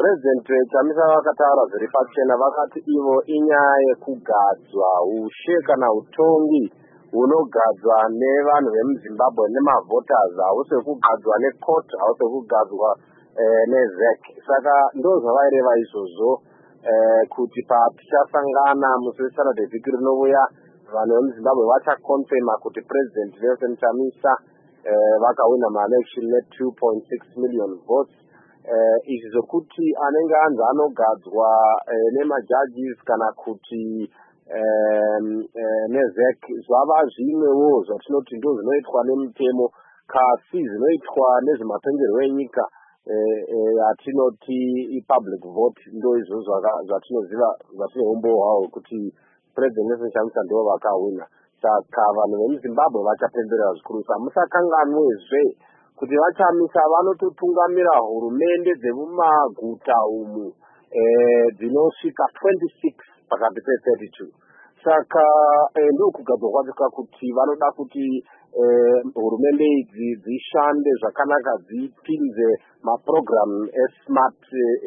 President Chamisa vakataura zviri pachena vakati ivo inyaya yekugadzwa ushe kana utongi hunogadzwa nevanhu vemuZimbabwe nemavoters, hausi kugadzwa necourt, hausi kugadzwa neZEC. Saka ndo zvavaireva izvozvo kuti patichasangana musi weSaturday vhiki rinouya vanhu vemuZimbabwe vachakonfirma kuti President Nelson Chamisa vakawina maelection ne2.6 million votes. Izvi zvokuti anenge anzi anogadzwa nemajudges kana kuti neZEC zvava zvimwewo zvatinoti ndo zvinoitwa nemutemo, kasi zvinoitwa nezvematongerwo enyika atinoti public vote ndo izvo zvatinoziva zvatinoumbo hwawo kuti President Nelson Chamisa ndo vakawina. Saka vanhu vemuZimbabwe vachapemberera zvikurusa. Musakanganwezve kuti vaChamisa vanototungamira hurumende dzemumaguta umu dzinosvika 26 pakati pe32. Saka ndokugadzwa kwacho kuti vanoda kuti hurumende idzi dzishande zvakanaka, dzipinze maprogram esmart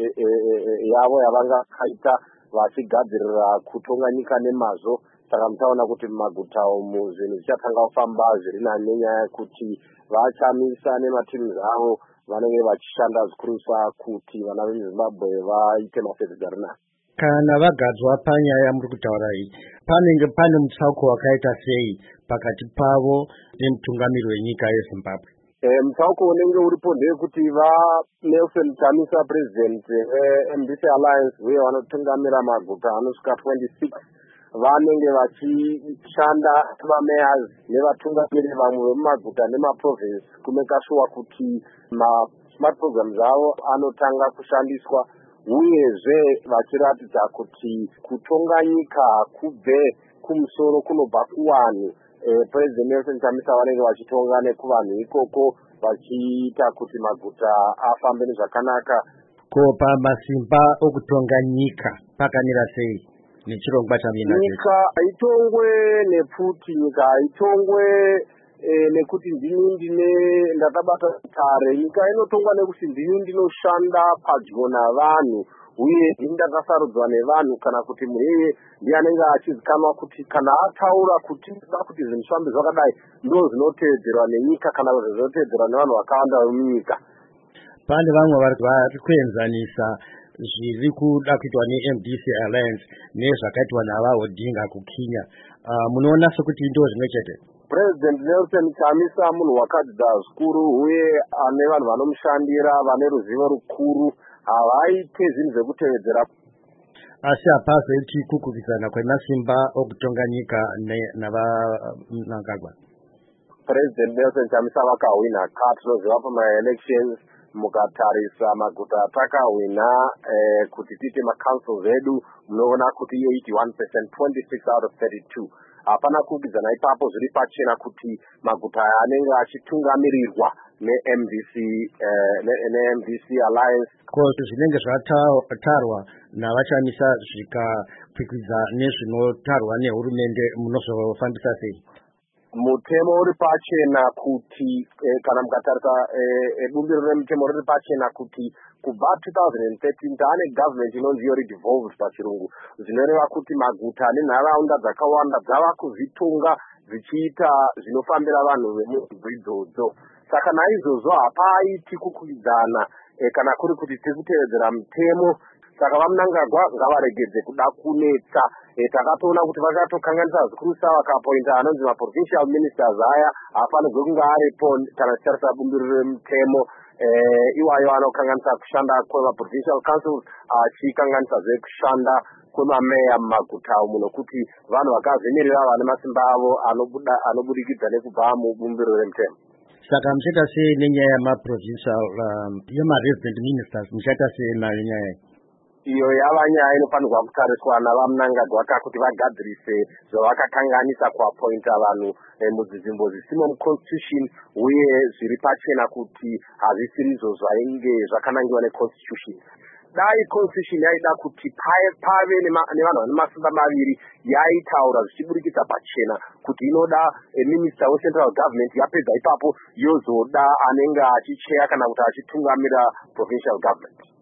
yavo yavangakaita vachigadzirira kutonga nyika nemazvo. Saka muchaona kuti mumaguta umu zvinhu zvichatanga kufamba zviri nani nenyaya yekuti vaChamisa nematimu avo vanenge vachishanda zvikurusa kuti vana veZimbabwe vaite mafedzero ari nani. Kana vagadzwa panyaya muri kutaura iyi, panenge pane mutsauko wakaita sei pakati pavo nemutungamiri wenyika yeZimbabwe? Mutsauko unenge uripo ndeyekuti Nelson Chamisa president MDC Alliance uye vanotungamira maguta anosvika 26 vanenge vachishanda vamayors nevatungamiri vamwe vemumaguta nemaprovince kumeka sure kuti smart programs avo anotanga kushandiswa, uyezve vachiratidza kuti kutonga nyika kubve kumusoro kunobva kuvanhu. President Nelson Chamisa vanenge vachitonga nekuvanhu ikoko vachiita kuti maguta afambe zvakanaka. Ko pamasimba okutonga nyika pakamira sei nechirongwa chamina? Nyika haitongwe nepfuti, nyika haitongwe nekuti ndini ndakabata kare. Nyika inotongwa nekuti ndini ndinoshanda padyo navanhu uye ndini ndakasarudzwa nevanhu, kana kuti mureye ndiye anenge achizikanwa kuti kana ataura kuti ndoda kuti zvinhu zvifambe zvakadai ndo zvinotedzerwa nenyika kana kuti zvinotedzerwa nevanhu vakawanda vemunyika. Pane vamwe vari kuenzanisa zviri kuda kuitwa neMDC Alliance nezvakaitwa navaOdinga kuKenya. Munoona sekuti ndo zvimwe chete? President Nelson Chamisa munhu wakadzidza zvikuru uye ane vanhu vanomushandira vane ruzivo rukuru, havaite zvinhu zvekutevedzera. Asi hapazoiti kukurudzana kwemasimba okutonga nyika navanangagwa. President Nelson Chamisa vakawina katinoziva pamaelections. Mukatarisa maguta atakawina kuti tiite macouncils edu munoona kuti 81%, 26 out of 32. Hapana kuukidzana ipapo, zviri pachena kuti maguta aya anenge achitungamirirwa neMDC Alliance. Ko zvinenge zvatarwa navaChamisa zvikakwikwidzana nezvinotarwa nehurumende munozofambisa sei? Mutemo uri pachena kuti kana mukatarisa bumbiro remutemo riri pachena kuti kubva 2013 taane government inonzi yori devolved pachirungu, zvinoreva kuti maguta nenharaunda dzakawanda dzava kuzvitonga zvichiita zvinofambira vanhu vemunzvimbo idzodzo. Saka naizvozvo hapaiti kukwikwidzana kana kuri kuti tiri kutevedzera mutemo. Saka vamunangagwa ngavaregedze kuda kunetsa. Takatoona kuti vakatokanganisa zvikurusa vakapointa anonzi maprovincial ministers aya hafanirwe kunge aripo kana tichitarisa bumbiro remutemo. Iwayo anokanganisa kushanda kwemaprovincial councils achikanganisazve kushanda kwemameya mumaguta umu, nokuti vanhu vakazvimirira vane masimba avo anobudikidza nekubva mubumbiro remutemo. Saka muchaita sei nenyaya yemaprovincial yemaresident ministers, muchaita sei nayo nyaya? Iyo yava nyaya inofanirwa kutariswa navamunangagwa kuti vagadzirise zvavakakanganisa kuapointa vanhu munzvimbo zvisimo muconstitution, uye zviri pachena kuti hazvisiri izvo zvainge zvakanangiwa neconstitution. Dai constitution yaida kuti pave nevanhu vane masimba maviri, yaitaura zvichiburikidza pachena kuti inoda minister wecentral government, yapedza ipapo yozoda anenge achicheya kana kuti achitungamira provincial government.